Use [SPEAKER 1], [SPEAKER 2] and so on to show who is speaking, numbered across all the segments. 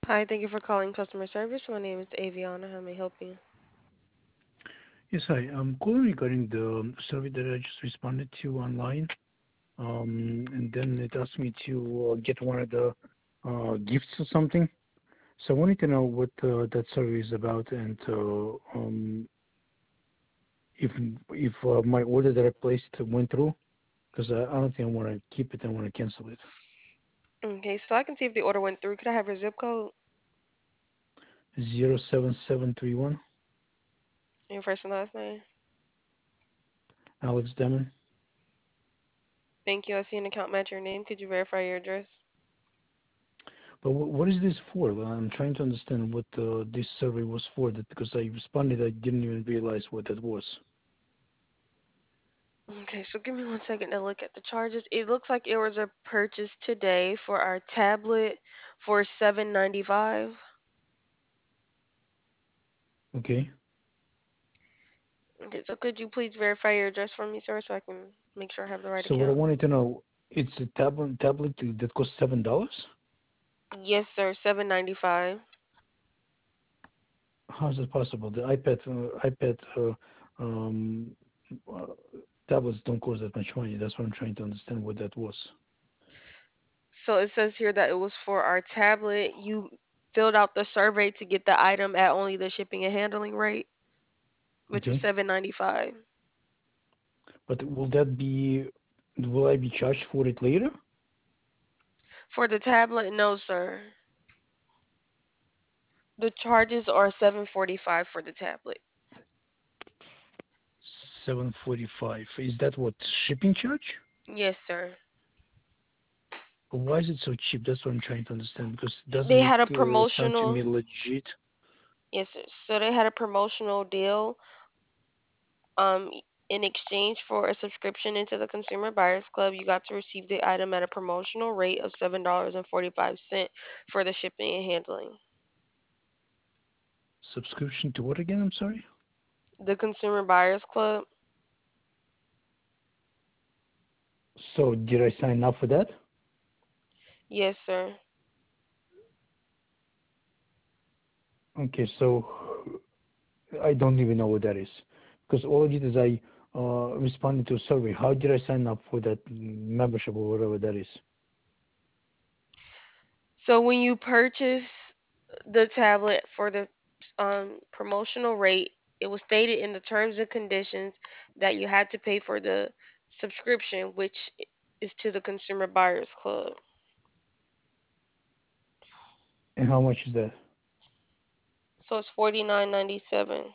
[SPEAKER 1] Hi, thank you for calling customer service. My name is Aviana. How may I help you?
[SPEAKER 2] Yes, hi. I'm calling regarding the survey that I just responded to online. And then it asked me to get one of the gifts or something. So I wanted to know what that survey is about and if my order that I placed went through, because I don't think I want to keep it. I want to cancel it.
[SPEAKER 1] Okay, so I can see if the order went through. Could I have your zip code,
[SPEAKER 2] 07731
[SPEAKER 1] your first and last name?
[SPEAKER 2] Alex Demon.
[SPEAKER 1] Thank you. I see an account match your name. Could you verify your address?
[SPEAKER 2] But what is this for? I'm trying to understand what this survey was for. That because I responded, I didn't even realize what that was.
[SPEAKER 1] Okay, so give me one second to look at the charges. It looks like it was a purchase today for our tablet for $7.95.
[SPEAKER 2] Okay.
[SPEAKER 1] Okay, so could you please verify your address for me, sir, so I can make sure I have the right
[SPEAKER 2] So what I
[SPEAKER 1] account?
[SPEAKER 2] wanted to know, it's a tablet that costs $7.
[SPEAKER 1] Yes, sir, $7.95.
[SPEAKER 2] How is it possible? The iPad um, uh, tablets don't cost that much money. That's what I'm trying to understand what that was.
[SPEAKER 1] So it says here that it was for our tablet. You filled out the survey to get the item at only the shipping and handling rate, which was
[SPEAKER 2] Okay,
[SPEAKER 1] $7.95.
[SPEAKER 2] but will I be charged for it later?
[SPEAKER 1] For the tablet, no, sir. The charges are $7.45 for the tablet.
[SPEAKER 2] 745. Is that what shipping charge?
[SPEAKER 1] Yes, sir.
[SPEAKER 2] Why is it so cheap? That's what I'm trying to understand because it doesn't
[SPEAKER 1] They
[SPEAKER 2] look
[SPEAKER 1] had a
[SPEAKER 2] sound to
[SPEAKER 1] promotional.
[SPEAKER 2] me legit.
[SPEAKER 1] Yes, sir. So they had a promotional deal. Um, in exchange for a subscription into the Consumer Buyers Club, you got to receive the item at a promotional rate of $7.45 for the shipping and handling.
[SPEAKER 2] Subscription to what again? I'm sorry.
[SPEAKER 1] The Consumer Buyers Club.
[SPEAKER 2] So did I sign up for that?
[SPEAKER 1] Yes, sir.
[SPEAKER 2] Okay, so I don't even know what that is because all I did is I responded to a survey. How did I sign up for that membership or whatever that is?
[SPEAKER 1] So when you purchase the tablet for the promotional rate, it was stated in the terms and conditions that you had to pay for the subscription, which is to the Consumer Buyers Club.
[SPEAKER 2] And how much is that?
[SPEAKER 1] So it's $49.97.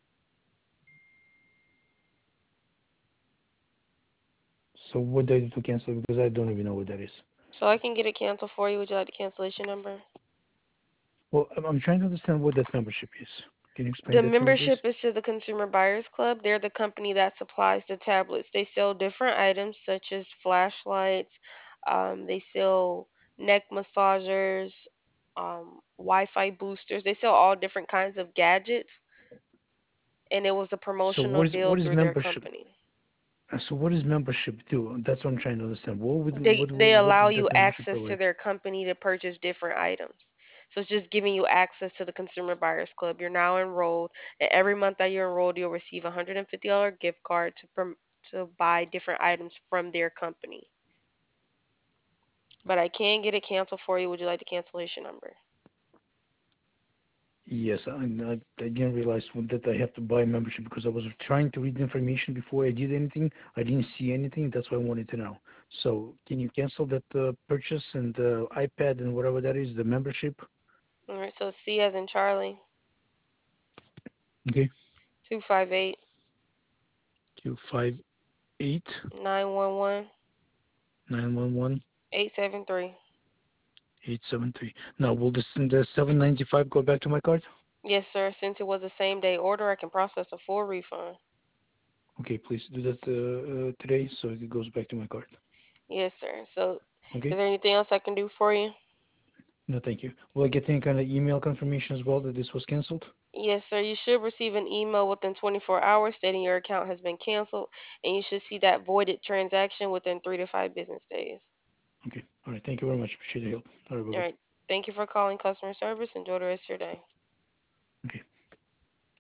[SPEAKER 2] So what do I do to cancel it? Because I don't even know what that is.
[SPEAKER 1] So I can get it canceled for you. Would you like the cancellation number?
[SPEAKER 2] Well, I'm trying to understand what that membership is. Can you explain
[SPEAKER 1] The
[SPEAKER 2] that to me, please?
[SPEAKER 1] membership is to the Consumer Buyers Club. They're the company that supplies the tablets. They sell different items such as flashlights. They sell neck massagers, Wi-Fi boosters. They sell all different kinds of gadgets, and it was a
[SPEAKER 2] So
[SPEAKER 1] promotional deal
[SPEAKER 2] what is
[SPEAKER 1] through their
[SPEAKER 2] membership?
[SPEAKER 1] company.
[SPEAKER 2] So what does membership do? That's what I'm trying to understand.
[SPEAKER 1] They
[SPEAKER 2] What
[SPEAKER 1] allow
[SPEAKER 2] does
[SPEAKER 1] you
[SPEAKER 2] that membership
[SPEAKER 1] access to
[SPEAKER 2] provide?
[SPEAKER 1] their company to purchase different items. So it's just giving you access to the Consumer Buyers Club. You're now enrolled, and every month that you're enrolled, you'll receive a $150 gift card to buy different items from their company. But I can get it canceled for you. Would you like the cancellation number?
[SPEAKER 2] Yes, I didn't realize that I have to buy a membership because I was trying to read the information before I did anything. I didn't see anything. That's what I wanted to know. So can you cancel that purchase and iPad and whatever that is, the membership?
[SPEAKER 1] All right. So C as in Charlie,
[SPEAKER 2] Okay.
[SPEAKER 1] 258
[SPEAKER 2] 258
[SPEAKER 1] 911
[SPEAKER 2] 911
[SPEAKER 1] 873.
[SPEAKER 2] 873. Now, will the 795 go back to my card?
[SPEAKER 1] Yes, sir. Since it was a same day order, I can process a full refund.
[SPEAKER 2] Okay, please do that today so it goes back to my card.
[SPEAKER 1] Yes, sir. So is
[SPEAKER 2] Okay?
[SPEAKER 1] there anything else I can do for you?
[SPEAKER 2] No, thank you. Will I get any kind of email confirmation as well that this was canceled?
[SPEAKER 1] Yes, sir. You should receive an email within 24 hours stating your account has been canceled, and you should see that voided transaction within 3 to 5 business days.
[SPEAKER 2] Okay. All right. Thank you very much. Appreciate the help. All right.
[SPEAKER 1] All
[SPEAKER 2] Bye-bye.
[SPEAKER 1] right. Thank you for calling customer service. Enjoy the rest of your day.